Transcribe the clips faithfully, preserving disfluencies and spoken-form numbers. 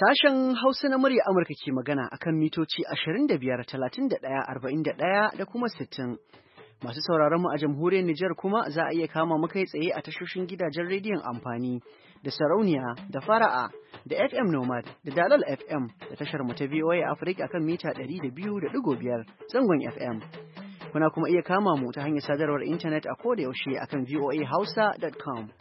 Sashen Hausa na murya Amurka ke magana akan mitoci ashirin da biyar, talatin da ɗaya, arba'in da ɗaya da kuma sittin. Masu sauraron mu a jamhuriyar Nijar kuma za a iya kama mu kai tsaye a tashoshin gidajen rediyon amfani da sarauniya da fara'a da F M Nomad da Dalal F M da tashar mu ta V O A Africa akan mita ɗari da biyu da ɗigo biyar zangon F M. Kuna kuma iya kama mu ta hanyar sadarwar intanet a koda yaushe akan v o a hausa dot com.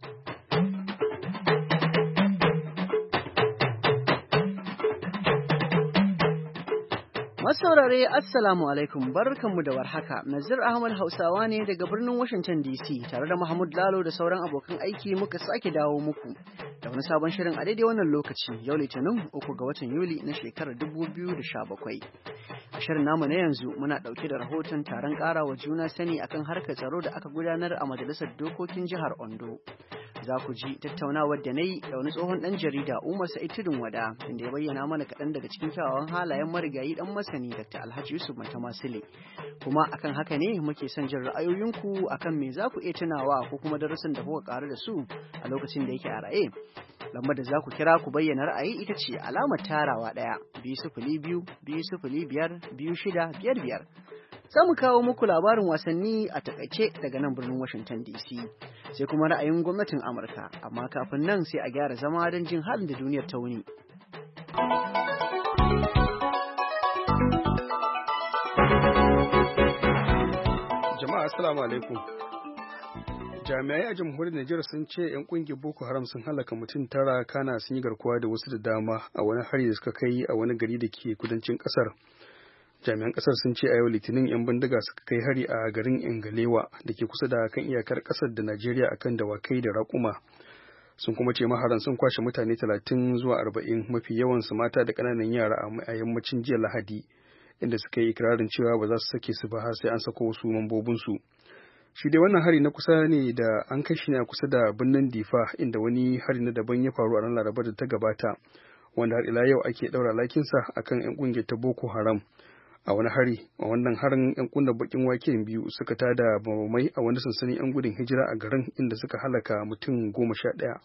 Masaurare Assalamu alaikum barkanmu da warhaka. Nazir Ahmad Hausawa ne daga birnin Washington D C tare da Mahmud Lalo da sauran abokan aiki muka sake dawo muku da wani sabon shirin a daidai wannan lokaci yau Litinin uku ga watan Yuli na shekarar dubu biyu da sha bakwai. A shirin namu na yanzu muna ɗauke da rahoton taron ƙarawa juna sani akan harkar tsaro da aka gudanar a Majalisar Dokokin Jihar Ondo. Za ku ji tattaunawar da na yi da wani tsohon ɗan jarida Umar Sa'id Tudun Wada inda ya bayyana mana kaɗan daga cikin kyawawan halayen marigayi ɗan masani Dakta Alhaji Yusuf Matamasile. Kuma akan haka ne muke son jin ra'ayoyinku akan me za ku iya tunawa ko kuma darasin da kuka ƙaru da su a lokacin da yake a raye. Lambar da za ku kira ku bayyana ra'ayi ita ce alamar tarawa ɗaya biyu sifili biyu biyu sifili biyar biyu shida biyar biyar. Za mu kawo muku labarin wasanni a takaice daga nan birnin Washington D C sai kuma ra'ayin gwamnatin Amurka, amma kafin nan sai a gyara zama don jin halin da duniyar ta wuni. Jama'a assalamu alaikum. Jami'ai a jamhuriyar Nijar sun ce 'yan kungiyar Boko Haram sun halaka mutum tara kana sun yi garkuwa da wasu da dama a wani hari da suka kai a wani gari da ke kudancin kasar. Jami'an kasar sun ce a yau Litinin 'yan bindiga suka kai hari a garin Ingalewa da ke kusa da kan iyakar kasar da Najeriya akan dawakai da raƙuma. Sun kuma ce maharan sun kwashe mutane talatin zuwa arba'in, mafi yawansu mata da ƙananan yara a yammacin jiya Lahadi, inda suka yi ikirarin cewa ba za su sake su ba har sai an sako wasu mambobinsu. Shi dai wannan hari na kusa ne da an kai shi ne a kusa da birnin Difa, inda wani hari na daban ya faru a ranar Laraba da ta gabata, wanda har ila yau ake ɗaura lakinsa akan 'yan ƙungiyar ta Boko Haram. A wani hari a wannan harin 'yan kunna bakin wake biyu suka tada bamamai a wani sansanin 'yan gudun hijira a garin, inda suka halaka mutum goma sha ɗaya.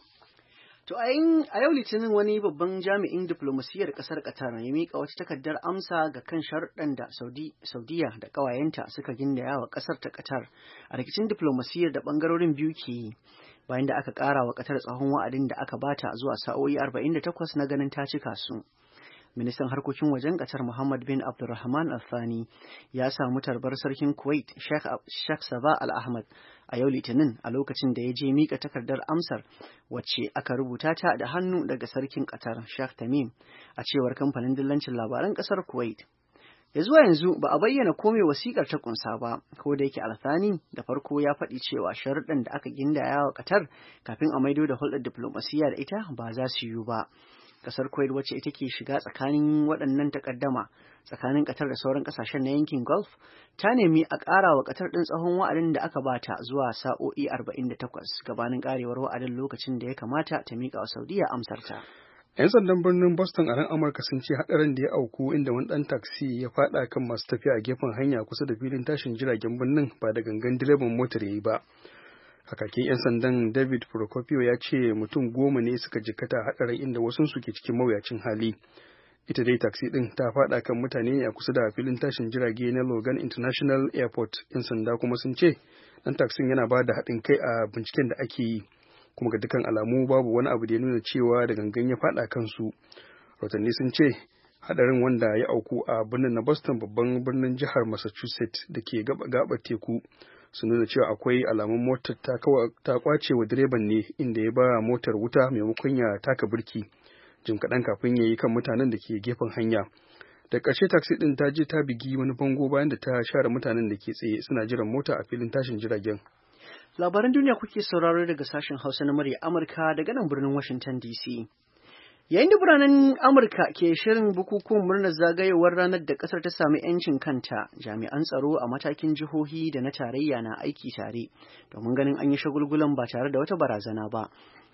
To a yau Litinin wani babban jami'in diflomasiyyar ƙasar Qatar ya miƙa wata takardar amsa ga kan sharuɗan da Saudiya da ƙawayenta suka gindaya wa ƙasar ta Qatar a rikicin diflomasiyyar da ɓangarorin biyu ke yi, bayan da aka ƙara wa Qatar tsawon wa'adin da aka bata zuwa sa'o'i arba'in da takwas na ganin ta cika su. Ministan harkokin wajen Qatar Muhammad bin Abdulrahman Al-Thani ya samu tarbar sarkin Kuwait Sheikh Sabah Al-Ahmad a yau Litinin a lokacin da ya je mika takardar amsar wacce aka rubuta ta da hannu daga sarkin Qatar Sheikh Tamim, a cewar kamfanin dillancin labaran ƙasar Kuwait. Ya zuwa yanzu ba a bayyana ko me wasiƙar ta kunsa ba, ko da yake Al-Thani da farko ya faɗi cewa sharuɗan da aka gindaya wa Qatar kafin a maido da hulɗar diflomasiyya da ita ba za su yiwu ba. Kasar Kuwait wacce ita ke shiga tsakanin waɗannan takaddama tsakanin Qatar da sauran ƙasashen na yankin Gulf ta nemi a ƙara wa Qatar ɗin tsawon wa'adin da aka bata zuwa sa'o'i arba'in da takwas gabanin ƙarewar wa'adin lokacin da ya kamata ta miƙa wa Saudiya amsarta. 'Yan sandan birnin Boston a nan Amurka sun ce haɗarin da ya auku inda wani ɗan taksi ya faɗa kan masu tafiya a gefen hanya kusa da filin tashin jiragen birnin ba da gangan direban motar ya yi ba. Kakakin 'yan sandan David Procopio ya ce mutum goma ne suka jikkata haɗarin, inda wasu suke cikin mawuyacin hali. Ita dai taksi ɗin ta faɗa kan mutane ne a kusa da filin tashin jirage na Logan International Airport. 'Yan sanda kuma sun ce ɗan taksin yana ba da haɗin kai a binciken da ake yi, kuma ga dukkan alamu babu wani abu da ya nuna cewa da gangan ya faɗa kansu. Rahotanni sun ce haɗarin, wanda ya auku a birnin na Boston, babban birnin jihar Massachusetts da ke gaba teku, su nuna cewa akwai alamun motar ta kwace wa direban ne, inda ya ba motar wuta maimakon ya taka birki jim kaɗan kafin ya yi kan mutanen da ke gefen hanya. Da ƙarshe taksi ɗin ta je ta bigi wani bango bayan da ta share mutanen da ke tsaye suna jiran mota a filin tashin jiragen. Labaran duniya kuke sauraro daga sashen Hausa na murya Amurka daga nan birnin Washington D C. Yayin da biranen Amurka ke shirin bukukuwan murnar zagayowar ranar da ƙasar ta sami 'yancin kanta, jami'an tsaro a matakin jihohi da na tarayya na aiki tare domin ganin an yi shagulgulan ba tare da wata barazana ba.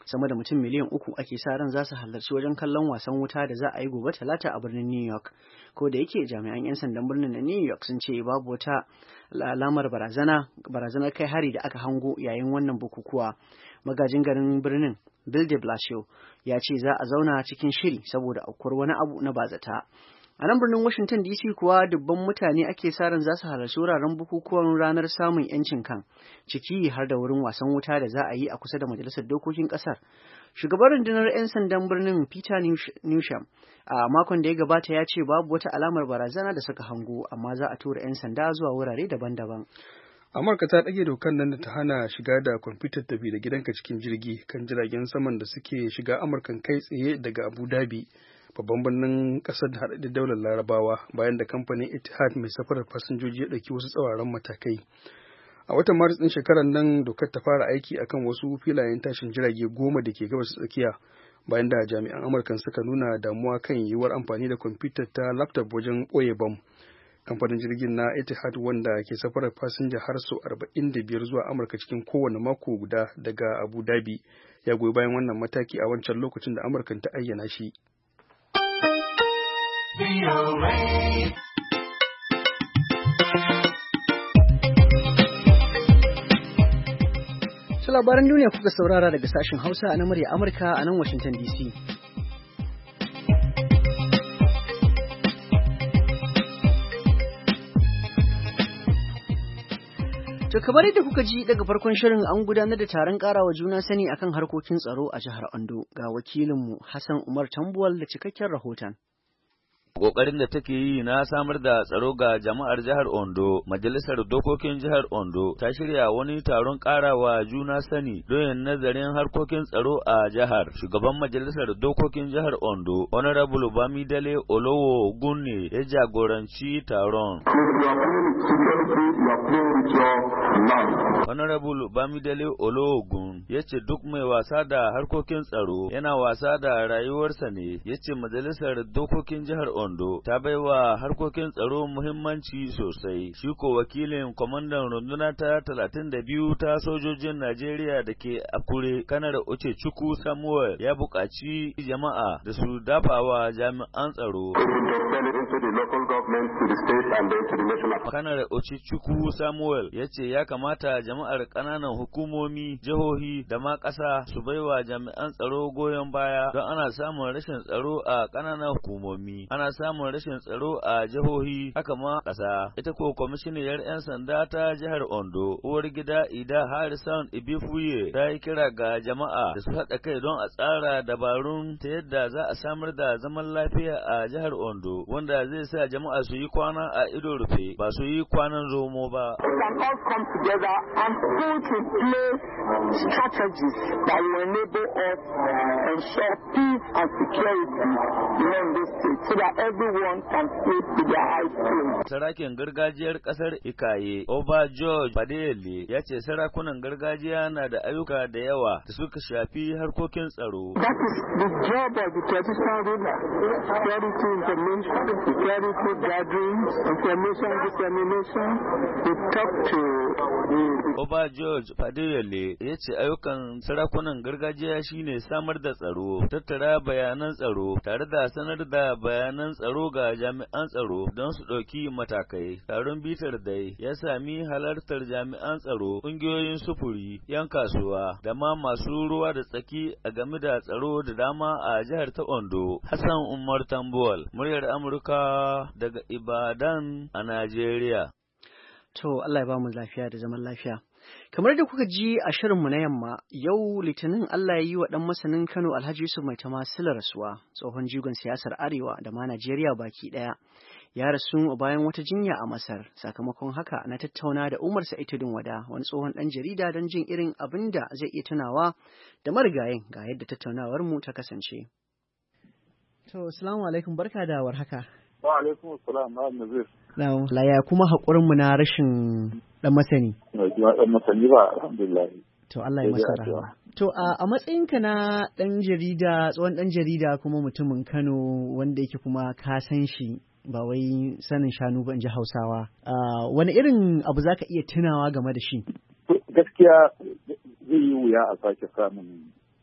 Sama da mutum miliyan uku ake sa ran za su halarci wajen kallon wasan wuta da za a yi gobe Talata a birnin New York. Ko da yake jami'an 'yan sandan birnin na New York sun ce babu wata alamar barazana barazanar kai hari da aka hango yayin wannan bukukuwa. Magajin garin birnin Bill de Blasio ya ce za a zauna cikin shiri saboda aukuwar wani abu na bazata. A nan birnin Washington D C kuwa dubban mutane ake sa ran za su halarci wuraren bukukuwan ranar samun 'yancin kan, ciki har da wurin wasan wuta da za a yi a kusa da Majalisar Dokokin Ƙasar. Shugaban rundunar 'yan sandan birnin Peter Newsham a makon da ya gabata ya ce babu wata alamar barazana da suka hango, amma za a tura 'yan sanda zuwa wurare daban-daban. Amurka ta ɗage dokar nan da ta hana shiga da kwamfutar tafi da gidanka cikin jirgi kan jiragen saman da suke shiga Amurkan kai tsaye daga Abu Dhabi, babban birnin ƙasar da haɗaɗɗen daular Larabawa, bayan da kamfanin Etihad mai safarar fasinjoji ya ɗauki wasu tsauraran matakai. A watan Maris ɗin shekarar nan dokar ta fara aiki akan wasu filayen tashin jirage goma da ke gabas tsakiya, bayan da jami'an Amurkan suka nuna damuwa kan yiwuwar amfani da kwamfutar ta laptop wajen ɓoye bam. Kamfanin jirgin na Etihad, wanda ke safarar fasinja har sau arba'in da biyar zuwa Amurka cikin kowane mako guda daga Abu Dhabi, ya goyi bayan wannan mataki a wancan lokacin da Amurkan ta ayyana shi. Su labaran duniya kuka saurara daga sashen Hausa na murya Amurka a nan Washington D C. To kamar yadda kuka ji daga farkon shirin, an gudanar da taron karawa juna sani akan harkokin tsaro a jihar Ondo. Ga wakilinmu Hassan Umar Tambuwal da cikakken rahoton. Ƙoƙarin da take yi na samar da tsaro ga jama'ar jihar Ondo, Majalisar Dokokin jihar Ondo ta shirya wani taron ƙarawa juna sani don yin nazarin harkokin tsaro a jihar. Shugaban Majalisar Dokokin jihar Ondo, Honorable Bamidele Olowo Ogunne, ya jagoranci taron. Honorable Bamidele Olowo Ogun ya ce duk mai wasa da harkokin tsaro yana wasa da rayuwarsa ne. Ya ce Majalisar Dokokin jihar Ondo Ondo ta baiwa harkokin tsaro muhimmanci sosai. Shi ko wakilin kwamandan runduna ta talatin da biyu ta sojojin Najeriya da ke Akure, Kanar Ochechukwu Samuel, ya buƙaci jama'a da su dafawa jami'an tsaro. Kanar Ochechukwu Samuel ya ce ya kamata jama'ar ƙananan hukumomi, jihohi da ma ƙasa su baiwa jami'an tsaro goyon baya don ana samun rashin tsaro a ƙananan hukumomi. Ana samun rashin tsaro a jihohi haka ma ƙasa. Ita ko kwamishiniyar 'yan sanda ta jihar Ondo, uwar gida Ida Harrison Ibifuye, ta yi kira ga jama'a da su haɗa kai don a tsara dabarun ta yadda za a samar da zaman lafiya a jihar Ondo, wanda zai sa jama'a su yi kwana a ido rufe, ba su yi kwanan zomo ba. Strategies that will enable us to ensure peace and security in this state so that everyone can stay to their high school. Sarakin gargajiyar kasar Ikaye, Oba George Fadele, ya ce sarakunan gargajiya na da ayyuka da yawa da suka shafi harkokin tsaro. That is the job of the traditional ruler. Security information, security gatherings, information dissemination, to talk to the... Oba George Fadele ya ce ayyukan sarakunan gargajiya shine samar da tsaro, tattara bayanan tsaro, tare da sanar da bayanan tsaro ga jami'an tsaro don su ɗauki matakai. Taron bitar dai ya sami halartar jami'an tsaro, ƙungiyoyin sufuri, 'yan kasuwa, da ma masu ruwa da tsaki a game da tsaro da dama a jihar ta Ondo. Hassan Umar Tambuwal, muryar Amurka daga Ibadan a Najeriya. To Allah ya ba mu lafiya da zaman lafiya. Kamar da kuka ji a shirinmu na yamma, yau Litinin Allah ya yi wa ɗan masanin Kano Alhaji Yusuf Maitama Sila rasuwa, tsohon jigon siyasar Arewa da ma Najeriya baki ɗaya. Ya rasu bayan wata jinya a Masar. Sakamakon haka na tattauna da Umar Sa'id Tudun Wada, wani tsohon ɗan jarida, don jin irin abin da zai iya tunawa da marigayin. Ga yadda tattaunawar mu ta kasance. To, assalamu alaikum, barka da warhaka. Wa alaikum assalam, na Nazir. Na'am, laya kuma haƙurin mu na rashin ɗan masani. Ɗan masani ba, alhamdulillah. To Allah ya masa rahama. To a matsayinka na ɗan jarida, tsohon ɗan jarida kuma mutumin Kano wanda yake kuma ka san shi ba wai sanin shanu ba in ji Hausawa. Wani irin abu za ka iya tunawa game da shi? Gaskiya zai yi wuya a sake samun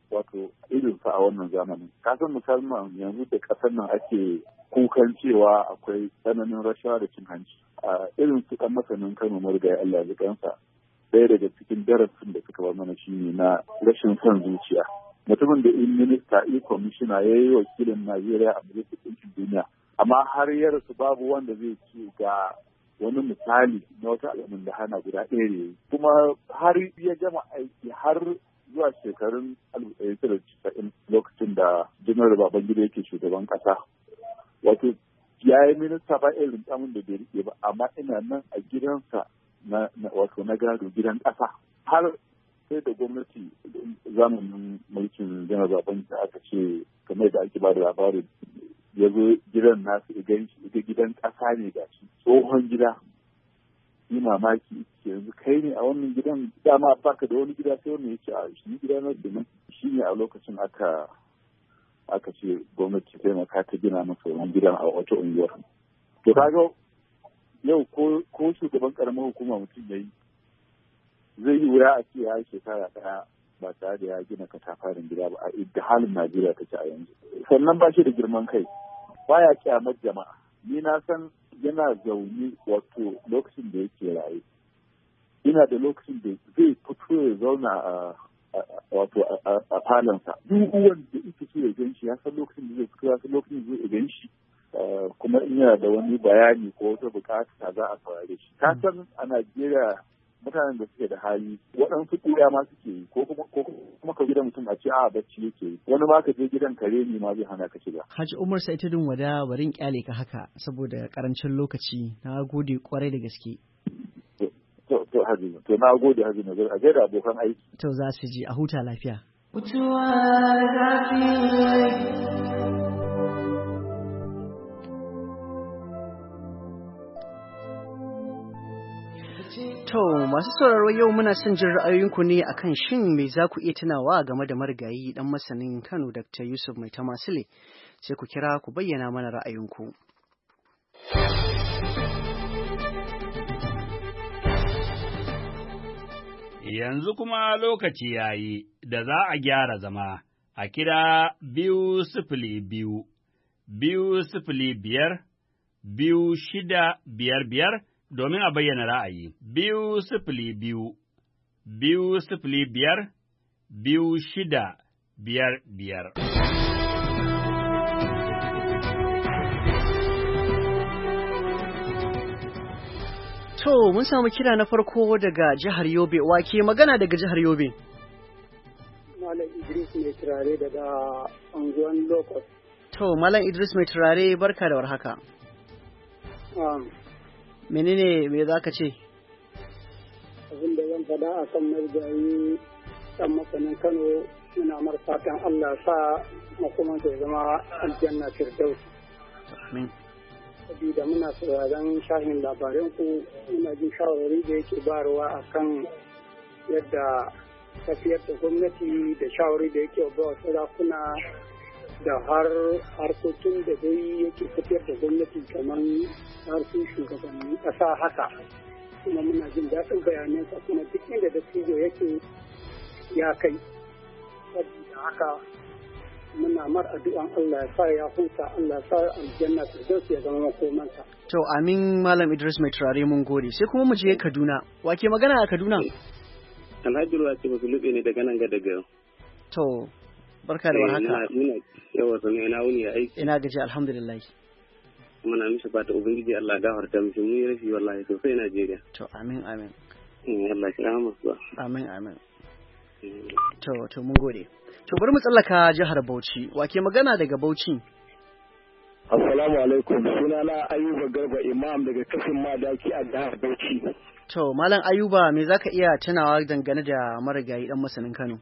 wato irinsa a wannan zamanin. Kasan musamman yanzu da ƙasar nan ake kukan cewa akwai tsananin rashawa da cin hanci. A irin su ɗan masanin Kano marigayi Allah ya kansa, ɗaya daga cikin darasin da suka bar mana shine na rashin son zuciya. Mutumin da in minista in kwamishina ya yi wakilin Najeriya a majalisar ɗinkin duniya, amma har ya rasu babu wanda zai ce ga wani misali na wata alamun da hana guda ɗaya ne. Kuma har ya gama aiki har zuwa shekarun alif ɗaya tara casa'in lokacin da Janar Babangida yake shugaban ƙasa. Wato ya yi minista ba irin tsamin da bai rike ba, amma ina nan a gidansa na wato na gado gidan ƙasa. Har sai da gwamnati zamanin mulkin Janar Babangida aka ce kamar da ake ba da labarin ya zo gidan nasu idan ita gidan ƙasa ne ga shi tsohon gida. Yi mamaki yanzu kai ne a wannan gidan dama baka da wani gida sai wani yake a shi gida na kenan. Shi ne a lokacin aka aka ce gwamnati taimaka ta gina masa wani gidan a wata unguwar. To kaga yau ko ko shugaban karamar hukuma mutum yayi zai yi wuya a ce ya shekara ɗaya ba tare da ya gina katafaren gida ba a da halin Najeriya take a yanzu. Sannan ba shi da girman kai, baya kyamar jama'a. Ni na san yana zaune wato lokacin da yake raye. Ina da lokacin da zai fito ya zauna a wato a falonsa. Duk wanda ita so ya gan shi ya san lokacin da zai fito ya san lokacin da zai gan shi. Kuma in yana da wani bayani ko wata bukata za a saurare shi. Ka san a Najeriya mutanen da suke da hali waɗansu ƙuya ma suke yi ko kuma ka gidan mutum a ce a bacci yake yi wani ma ka je gidan kare ne ma zai hana ka shiga. Haji Umar Saitudin Wada barin kyale ka haka saboda karancin lokaci na gode kwarai da gaske. To to Haji to na gode Haji na a gaida abokan aiki. To za su ji a huta lafiya. To masu sauraro yau muna son jin ra'ayoyinku ne akan shin me za ku iya tunawa game da marigayi dan masanin Kano Dakta Yusuf Mai Tamasile, sai ku kira ku bayyana mana ra'ayinku. Yanzu kuma lokaci yayi da za a gyara zama a kira biyu sifili biyu, biyu sifili biyar, biyu shida biyar biyar domin a bayyana ra'ayi. Biyu sifili biyu, biyu sifili biyar, biyu shida biyar biyar. To, mun samu kira na farko daga jihar Yobe, wake magana daga jihar Yobe. Malam Idris mai turare daga unguwan Lokos. To, Malam Idris mai turare barka da warhaka. Um, Menene me za ka ce? Abin da zan faɗa a kan marigayi ɗan masanin Kano muna marfatan Allah sa makomansa ya zama aljanna firdaus. Amin. Sabida muna sauraron shahin labaran ku muna jin shawarwari da yake bayarwa a kan yadda tafiyar da gwamnati da shawarwari da yake ba wa sarakuna da har harkokin da dai yake tafiyar da gwamnati kamar harsun shugabannin ƙasa haka kuma muna jin daɗin bayanansa kuma duk inda da cijo yake ya kai saboda haka muna mar addu'an Allah ya sa ya huta Allah ya sa aljanna firdaus ya zama makomansa. To amin Malam Idris mai turare mun gode sai kuma mu je Kaduna wake magana a Kaduna. Alhaji Ruwa ce basu lube ne daga nan ga daga. To barka da warhaka. Muna yawa sanin ina wuni ya aiki. Ina gaji alhamdulillah. Muna mishi fata ubangiji Allah gafarta mishi mun yi rashi wallahi sosai Najeriya. To amin amin. Allah ya rahama su. Amin amin. To to mun gode. To bari mu tsallaka jihar Bauchi. Wake magana daga Bauchi? Assalamu alaikum. Sunana Ayuba Garba Imam daga kafin Madaki a jihar Bauchi. To Malam Ayuba me zaka iya tunawa dangane da marigayi dan masanin Kano?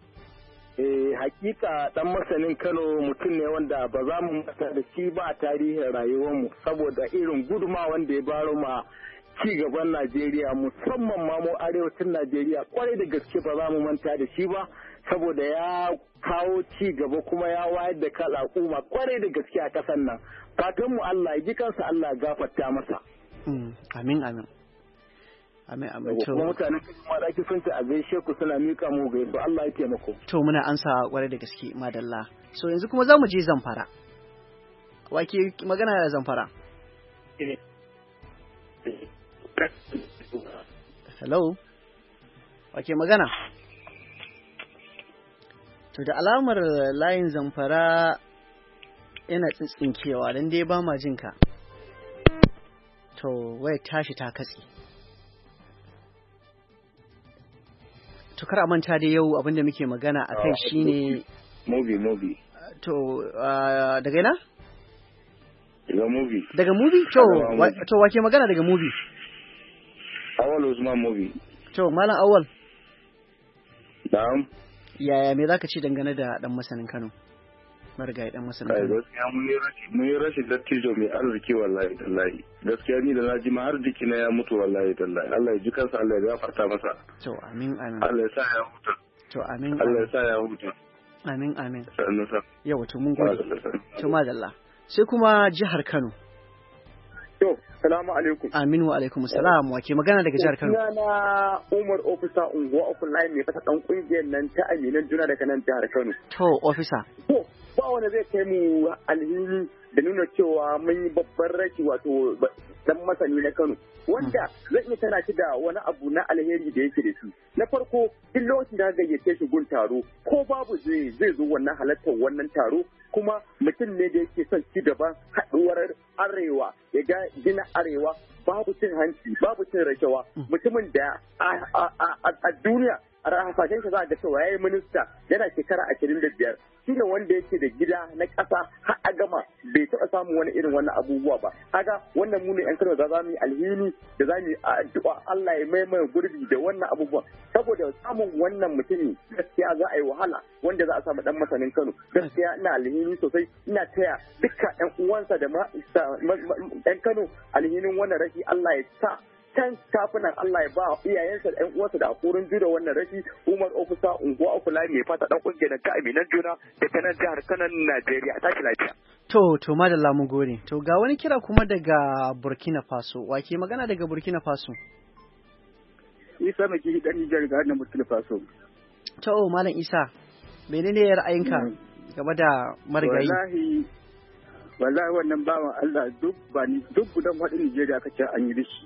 Eh hakika dan masanin Kano mutum ne wanda ba za mu manta da shi ba a tarihin rayuwarmu saboda irin guduma wanda ya baro ma ci gaban Najeriya musamman ma mu arewacin Najeriya kwarai da gaske ba za mu manta da shi ba saboda ya kawo ci gaba kuma ya wayar da kan al'umma kwarai da gaske a kasar nan fatan mu Allah ya ji kansa Allah ya gafarta masa amin amin Amin amin to. Kuma mutanen kuma da ake son ta a gaishe ku suna mika mu gaisuwa Allah ya taimako. To muna ansa kwarai da gaske madalla. So yanzu kuma za mu je Zamfara. Wake magana da Zamfara? Hello? Wake magana? To da alamar layin Zamfara yana tsintsinkewa don dai ba ma jinka. To waya tashi ta katse. To kar a manta da yau abinda muke magana a kai shine movie movie. To uh, daga ina? Daga movie. Daga movie? To wa, to wake magana daga movie? Awal Usman movie. To Malam Awal. Na'am. Yaya me zaka ce dangane da dan masanin Kano? Marigayi dan masanin Kano. Gaskiya mun yi rashi mun yi rashi dattijo mai arziki wallahi tallahi. Gaskiya ni da na ji ma arziki na ya mutu wallahi tallahi. Allah ya ji kansa, Allah ya gafarta masa. To amin amin. Allah ya sa ya huta. To amin. Allah ya sa ya huta. Amin amin. Sannu sa. Yawa to mun gode. To madalla. Sai kuma jihar Kano. To, salamu alaikum. Aminu wa alaikum salam. Wa ke magana daga jihar Kano? Sunana Umar Ofisa Unguwa Offline mai fata dan kungiyar nan ta Aminan Juna daga nan jihar Kano. To, ofisa. To, ba wanda zai kai mu alhini da nuna cewa mun yi babban rashi wato dan masani na Kano. Wanda zan iya tana shi da wani abu na alheri da yake da shi. Na farko, duk lokacin da gayyace shi gun taro, ko babu zai zai zo wannan halartar wannan taro, kuma mutum ne da yake son ci gaban haɗuwar arewa, ya ga gina arewa babu cin hanci, babu cin rashawa, mutumin da a duniya a hasashen shi za a ga cewa ya yi minista yana shekara ashirin da biyar. Shi ne wanda yake da gida na ƙasa har a gama bai taɓa samun wani irin wannan abubuwa ba. Kaga wannan mu ne 'yan Kano da za mu yi alhini da za mu yi addu'a Allah ya maimaye gurbi da wannan abubuwa. Saboda samun wannan mutumi gaskiya za a yi wahala wanda za a samu dan masanin Kano. Gaskiya ina alhini sosai, ina taya dukkan 'yan uwansa da 'yan Kano alhinin wannan rashi. Allah ya sa can kafinan Allah ya ba iyayensa da ƴan uwansa da hakurin jure wannan rashi. Umar Ofisa Unguwa Offline mai fata dan kungiyar ta Aminan Juna da ta nan jihar Kano Najeriya. Tashi lafiya. To to madalla mun gode. To ga wani kira kuma daga Burkina Faso. Wake magana daga Burkina Faso? Isa mai kihi dan Nijar ga nan Burkina Faso. To Malam Isa, menene ra'ayinka game da marigayi? Wallahi wallahi wannan bawan Allah duk ba ni duk gudan wadin Nijeriya kace an yi dashi.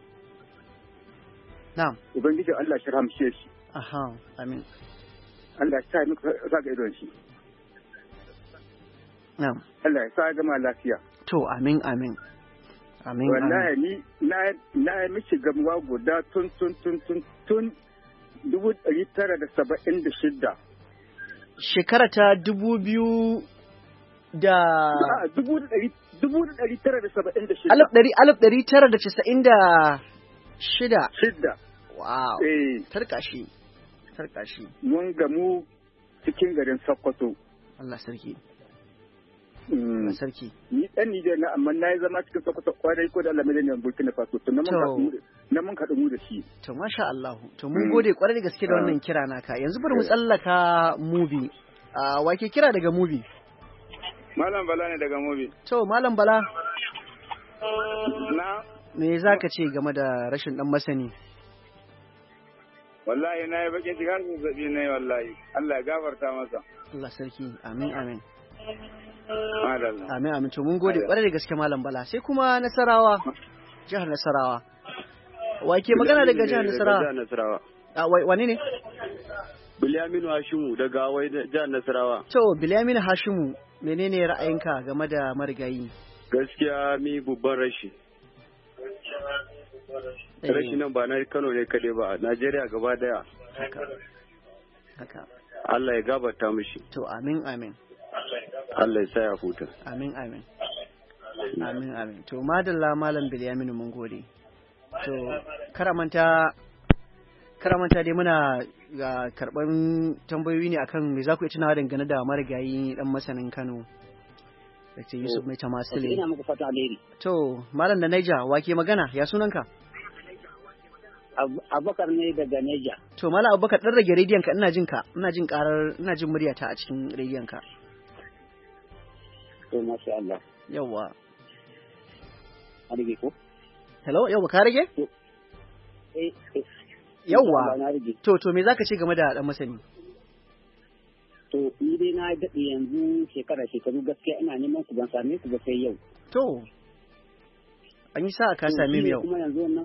Na'am. Ubangiji Allah shi ramshe shi. Aha, amin. Allah ya sa muku saka idon shi. Na'am. Allah ya sa gama lafiya. To amin amin. Amin. Wallahi ni na na miki gamuwa guda tun tun tun tun tun dubu ɗari tara da saba'in da shidda. Shekara ta dubu biyu da dubu ɗari dubu ɗari tara da saba'in da shidda. Alif ɗari alif ɗari tara da casa'in da shida. Shidda. Wow. Eh. Tarkashi. Tarkashi. Mun gamu cikin garin Sokoto. Allah sarki. Mm. Allah sarki. Ni dan Nijar na amma na yi zama cikin Sokoto kwarai ko da Allah mai nan Burkina Faso to na mun kaɗu na mun kaɗu mu da shi. To masha Allah. To mun gode kwarai da gaske da wannan kira naka. Yanzu bari mu tsallaka movie. Ah, wa ke kira daga movie? Malam Bala ne daga movie. To Malam Bala. Na me za ka ce game da rashin dan masani? Wallahi na yi bakin shigar zazzabi na yi wallahi. Allah ya gafarta masa. Allah sarki. Amin amin. Madalla. Amin amin. To mun gode kwarai da gaske Malam Bala. Sai kuma Nasarawa. Jihar Nasarawa. Wa ke magana daga jihar Nasarawa? Jihar Nasarawa. Ah, wani ne? Bilyaminu Hashimu daga wai jihar Nasarawa. To Bilyaminu Hashimu, menene ra'ayinka game da marigayi? Gaskiya mi babban rashi. Rashi nan ba na Kano ne kaɗai ba, Najeriya gaba daya. Haka. Haka. Allah ya gabata mishi. To amin amin. Allah ya sa ya huta. Amin amin. Amin amin. To madalla Malam Bilyaminu mun gode. To karamanta karamanta dai muna ga karban tambayoyi ne akan me za ku yi tunawa dangane da marigayi dan masanin Kano. Dr. Yusuf Mai Tamasile. Ina muku fata alheri. To Malam da Naija, wa ke magana? Ya sunanka? Abubakar ne daga Naija. To Malam Abubakar dan rage rediyon ka, ina jin ka, ina jin karar, ina jin muryata a cikin rediyon ka. To masha Allah. Yawwa. An rage ko? Hello, yawwa ka rage? Yawwa. To to me zaka ce game da dan masani? To ni dai na daɗe yanzu shekara shekaru gaskiya ina neman ku ban same ku ba sai yau. To an yi sa'a ka same mu yau. Kuma yanzu wannan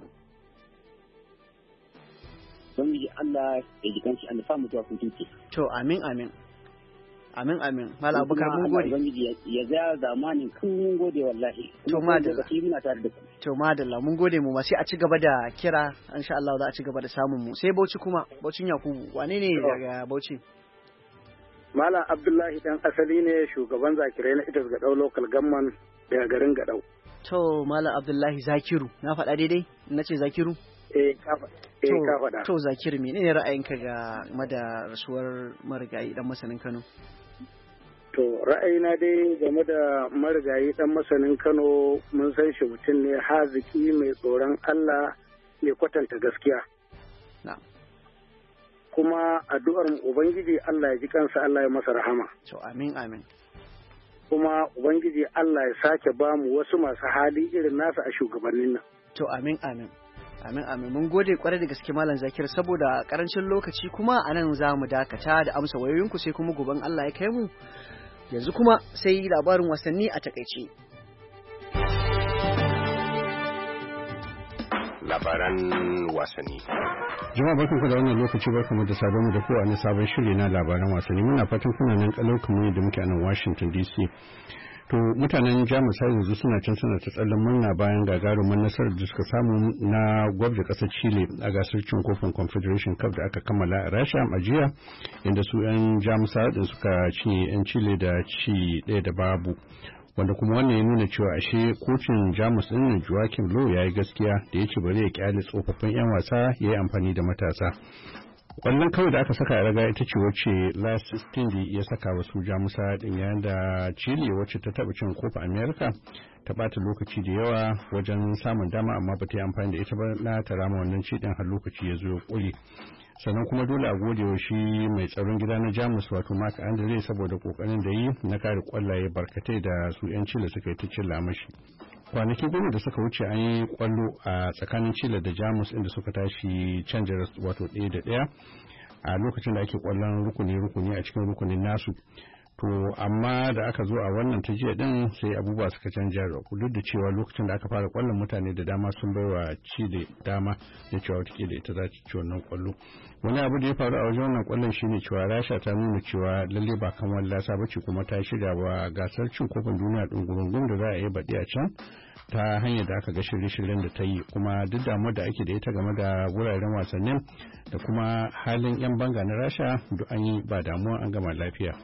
don yi Allah ya ji kanshi Allah sa mutuwa kun tuke. To amin amin. Amin amin. Malam Abubakar mun gode. Ubangiji ya ga zamanin kun mun gode wallahi. To madalla. Muna tare da ku. To madalla mun gode mu ma sai a ci gaba da kira insha Allah za a ci gaba da samun mu. Sai Bauchi kuma Bauchin Yakubu wane ne daga Bauchi? Malam Abdullahi dan asali ne shugaban zakirai na Itas Gadau local government daga garin Gadau. To Malam Abdullahi Zakiru na faɗa daidai? Na ce Zakiru? Eh ka faɗa. To Zakiru menene ra'ayinka ga game da rasuwar marigayi dan masanin Kano? To ra'ayina dai game da marigayi dan masanin Kano mun san shi mutum ne haziki mai tsoron Allah mai kwatanta gaskiya. Na. Kuma addu'ar Ubangiji Allah ya ji kansa Allah ya masa rahama. To amin amin. Kuma Ubangiji Allah ya sake ba mu wasu masu hali irin nasa a shugabannin nan. To amin amin. Amin amin mun gode kwarai da gaske Malam Zakir saboda karancin lokaci kuma anan za mu dakata da amsa wayoyinku sai kuma goben Allah ya kai mu. Yanzu kuma sai labarin wasanni a takaice. Labaran wasanni. Jama'a barkanku da wannan lokaci barkanmu da sabon da kowa ne sabon shiri na labaran wasanni. Muna fatan kuna nan kalau kamar da muke a nan Washington D C. To mutanen Jamus har yanzu suna can suna ta tsallan murna bayan gagarumin nasarar da suka samu na gwabda kasar Chile a gasar cin kofin Confederation Cup da aka kammala a Rasha a jiya inda su 'yan Jamus din suka cinye 'yan Chile da ci ɗaya da babu. Wanda kuma wannan ya nuna cewa ashe kocin Jamus din Joachim Löw ya yi gaskiya da ya ce bari ya kyale tsofaffin 'yan wasa ya yi amfani da matasa. Kwallon kawai da aka saka a raga ita ce wacce Lars Stindl ya saka wasu Jamusa din yayin da Chile wacce ta taba cin kofa America ta bata lokaci da yawa wajen samun dama amma ba ta yi amfani da ita ba na ta rama wannan ci din har lokaci ya zo ya kure. Sannan kuma dole a gode wa shi mai tsaron gida na Jamus wato Marc Andre saboda kokarin da yi na kare kwallaye barkatai da su 'yan Chile suka yi ta cilla mashi. Kwanaki goma da suka wuce an yi kwallo a tsakanin Chile da Jamus inda suka tashi canja wato ɗaya da ɗaya a lokacin da ake kwallon rukuni-rukuni a cikin rukunin nasu. To amma da aka zo a wannan ta jiya din sai abubuwa suka canja duk da cewa lokacin da aka fara kwallon mutane da dama sun baiwa Chile dama da cewa wata da ita za ta ci wannan kwallo. Wani abu da ya faru a wajen wannan kwallon shine cewa Rasha ta nuna cewa lalle ba kan wallasa bace kuma ta shirya wa gasar cin kofin duniya din gurungun da za a yi baɗi a can ta hanyar da aka ga shirye-shiryen da ta yi kuma duk damuwar da ake da ita game da wuraren wasannin da kuma halin 'yan banga na Rasha duk an yi ba damuwa an gama lafiya.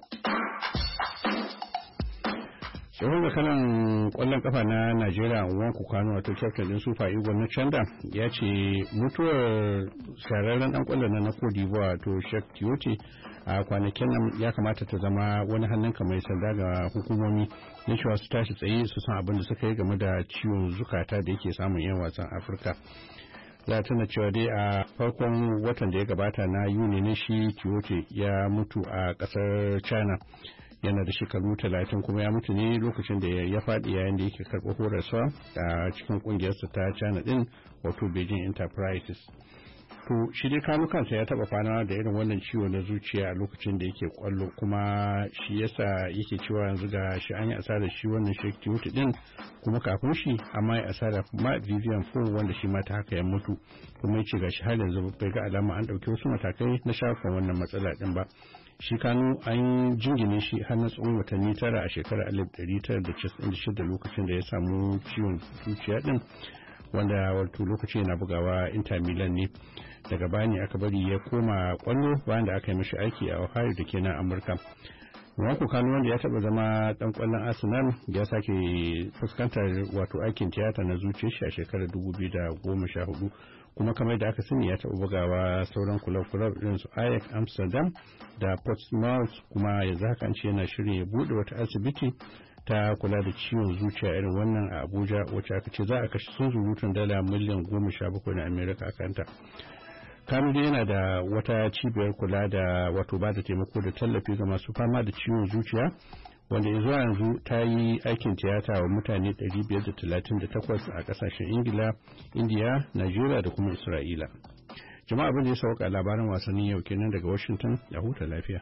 tsohon zakaran kwallon kafa na Najeriya Nwankwo Kanu wato captain din Super Eagles na Chanda ya ce mutuwar shararren dan kwallon na Cote d'Ivoire to Cheick Tiote a kwanakin nan ya kamata ta zama wani hannun mai sanda ga hukumomi na cewa su tashi tsaye su san abin da suka yi game da ciwon zukata da yake samun yan wasan Afirka. Za tuna cewa dai a farkon watan da ya gabata na Yuni ne shi Tiote ya mutu a kasar China. Yana da shekaru talatin kuma ya mutu ne lokacin da ya faɗi yayin da yake karɓar horaswa a cikin ƙungiyarsa ta China ɗin wato Beijing Enterprises. To shi dai Kanu kansa ya taɓa fana da irin wannan ciwo na zuciya a lokacin da yake kwallo kuma shi yasa yake cewa yanzu ga shi an yi asarar shi wannan Cheick Tiote ɗin kuma kafin shi amma ya asara ma Vivian Foe wanda shi ma ta haka ya mutu kuma ya ce ga shi har yanzu bai ga alama an ɗauki wasu matakai na shafa wannan matsala ɗin ba. Shi Kanu an jingine shi har na tsawon watanni tara a shekarar alif ɗari tara da casa'in da shida lokacin da ya samu ciwon zuciya din wanda wato lokaci yana bugawa Inter Milan ne daga bani aka bari ya koma kwallo bayan da aka yi mashi aiki a Ohio da ke nan Amurka. Nwankwo Kanu wanda ya taba zama dan kwallon Arsenal ya sake fuskantar wato aikin tiyata na zuciya shi a shekarar dubu biyu da goma sha hudu kuma kamar da aka sani ya taɓa bugawa sauran kulab-kulab irin su Ajax Amsterdam da Portsmouth kuma yanzu haka an ce yana shirin ya buɗe wata asibiti ta kula da ciwon zuciya irin wannan a Abuja wacce aka ce za a kashe sun zurutun dala miliyan goma sha bakwai na Amerika a kanta. Kanu dai yana da wata cibiyar kula da wato ba da taimako da tallafi ga masu fama da ciwon zuciya wanda ya zuwa yanzu ta yi aikin tiyata wa mutane ɗari biyar da talatin da takwas a ƙasashen Ingila, Indiya, Najeriya da kuma Isra'ila. Jama'a abin da ya sauka labaran wasannin yau kenan daga Washington, ya huta lafiya.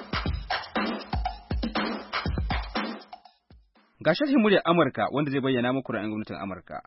Ga sharhin muryar Amurka wanda zai bayyana muku ra'ayin gwamnatin Amurka.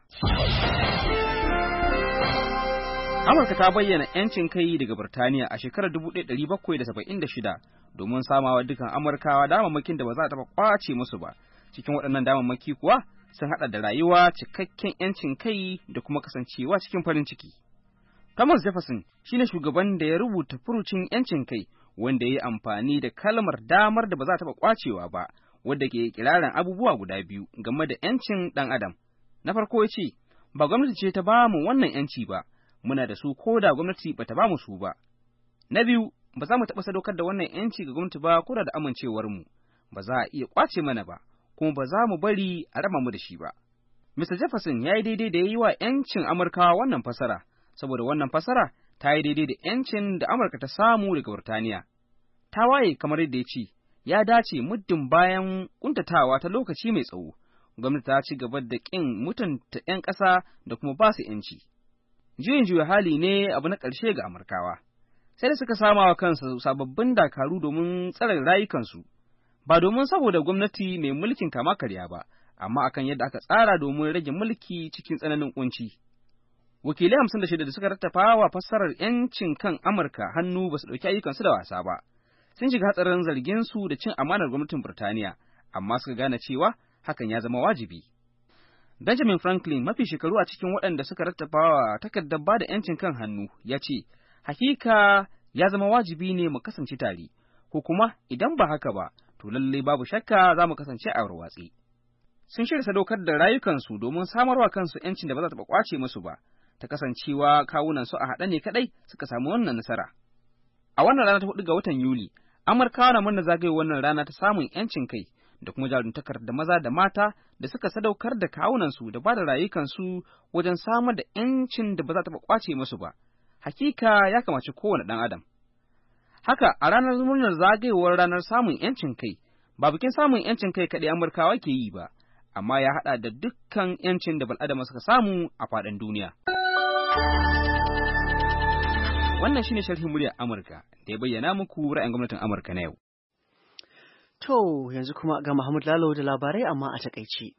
Amurka ta bayyana ‘yancin kai daga Birtaniya a shekarar dubu ɗaya da ɗari bakwai da saba'in da shida domin samawa dukan Amurkawa damammakin da ba za ta taɓa ƙwace musu ba. Cikin waɗannan damammaki kuwa sun haɗa da rayuwa, cikakken ‘yancin kai da kuma kasancewa cikin farin ciki. Thomas Jefferson shine shugaban da ya rubuta furucin ‘yancin kai wanda ya yi amfani da kalmar damar da ba za ta taɓa ƙwacewa ba, wadda ke kirarin abubuwa guda biyu game da ‘yancin ɗan adam. Na farko ya ce, ba gwamnati ce ta ba mu wannan ‘yanci ba, muna da su ko da gwamnati ba ta ba mu su ba. Na biyu, ba za mu taɓa sadaukar da wannan ‘yanci ga gwamnati ba ko da amincewarmu, ba za a iya ƙwace mana ba, kuma ba za mu bari a raba mu da shi ba. Mister Jefferson ya yi daidai da ya yi wa ‘yancin Amurkawa wannan fasara, saboda wannan fasara ta yi daidai da ‘yancin da Amurka ta samu daga Burtaniya. Ta waye kamar yadda ya ce, ya dace muddin bayan ƙuntatawa ta lokaci mai tsawo, gwamnati ta ci gaba da ƙin mutunta ‘yan ƙasa da kuma ba su ‘yanci. Juyin juya hali ne abu na ƙarshe ga Amurkawa, sai da suka sama wa kansu sababbin dakaru domin tsare rayukansu, ba domin saboda gwamnati mai mulkin kama karya ba, amma akan yadda aka tsara domin rage mulki cikin tsananin ƙunci. Wakilai hamsin da shida da suka rattafa wa fassarar ‘yancin kan Amurka hannu ba su ɗauki ayyukansu da wasa ba, sun shiga hatsarin zargin su da cin amanar gwamnatin Burtaniya, amma suka gane cewa hakan ya zama wajibi. Benjamin Franklin, mafi shekaru a cikin waɗanda suka rattafa wa takardar ba da ‘yancin kan hannu, ya ce, hakika ya zama wajibi ne mu kasance tare, ko kuma idan ba haka ba, to lallai babu shakka za mu kasance a warwatse. Sun shirya sadaukar da rayukansu domin samarwa kansu ‘yancin da ba za ta ƙwace musu ba, ta kasancewa kawunansu a haɗe ne kaɗai suka samu wannan nasara. A wannan rana ta hudu ga watan Yuli, Amurkawa na murna zagayowar wannan rana ta samun ‘yancin kai da kuma jarumtakar da maza da mata da suka sadaukar da kawunansu da ba da rayukansu wajen samar da ‘yancin da ba za ta ƙwace musu ba. Hakika ya kamaci kowane ɗan adam. Haka a ranar murnar zagayowar ranar samun ‘yancin kai, ba bikin samun ‘yancin kai kaɗai Amurkawa ke yi ba, amma ya haɗa da dukkan ‘yancin da bal'adama suka samu a faɗin duniya. Wannan shine sharhin muryar Amurka da ya bayyana muku ra'ayin gwamnatin Amurka na yau. To, yanzu kuma ga Muhammad Lalo da labarai amma a takaici.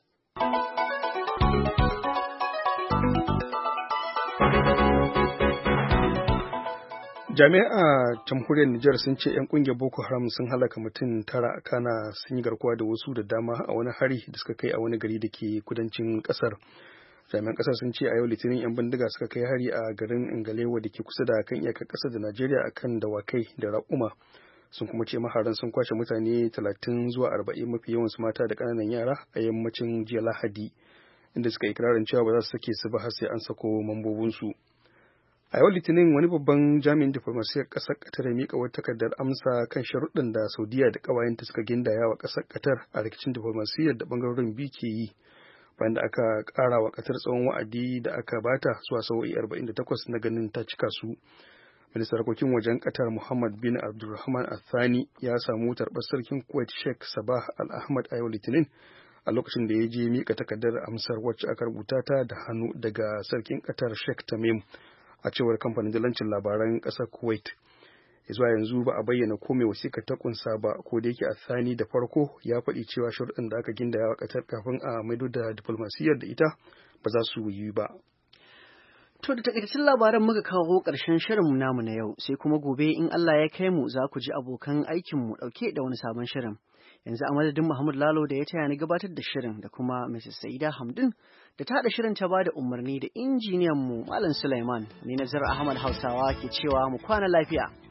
Jami'a a jamhuriyar Nijar sun ce 'yan kungiyar Boko Haram sun halaka mutum tara kana sun yi garkuwa da wasu da dama a wani hari da suka kai a wani gari da ke kudancin kasar. Jami'an kasar sun ce a yau litinin 'yan bindiga suka kai hari a garin Ingalewa da ke kusa da kan iyakar kasar da Najeriya akan dawakai da raƙuma. Sun kuma ce maharan sun kwashe mutane talatin zuwa arba'in mafi yawansu mata da ƙananan yara a yammacin jiya Lahadi, inda suka ikirarin cewa ba za su sake su ba har sai an sako mambobinsu. A yau litinin wani babban jami'in diflomasiyyar ƙasar Qatar ya miƙa wata takardar amsa kan sharuɗin da Saudiya da ƙawayenta suka gindaya wa ƙasar Qatar a rikicin diflomasiyyar da ɓangarorin biyu ke yi, bayan da aka ƙara wa Qatar tsawon wa'adi da aka bata zuwa sa'o'i arba'in da takwas na ganin ta cika su. Ministan harkokin wajen Qatar Muhammad bin Abdulrahman Al-Thani ya samu tarbar sarkin Kuwait Sheikh Sabah Al-Ahmad a yau litinin a lokacin da ya je miƙa takardar amsar wacce aka rubuta ta da hannu daga sarkin Qatar Sheikh Tamim, a cewar kamfanin dalancin labaran ƙasar Kuwait. Zuwa yanzu ba a bayyana ko mai wasiƙa ta kunsa ba, ko da yake Athani da farko ya faɗi cewa sharuɗin da aka gindaya wa Qatar kafin a maido da diflomasiyyar da ita ba za su yi ba. To da takaitaccen labaran muka kawo ƙarshen shirin namu na yau, sai kuma gobe in Allah ya kai mu za ku ji abokan aikinmu ɗauke da wani sabon shirin. Yanzu a madadin Muhammad Lalo da ya taya ni gabatar da shirin da kuma Missus Saida Hamdun da ta haɗa shirin ta bada umarni da injiniyan mu Malam Sulaiman, ni Nazar Ahmad Hausawa ke cewa mu kwana lafiya.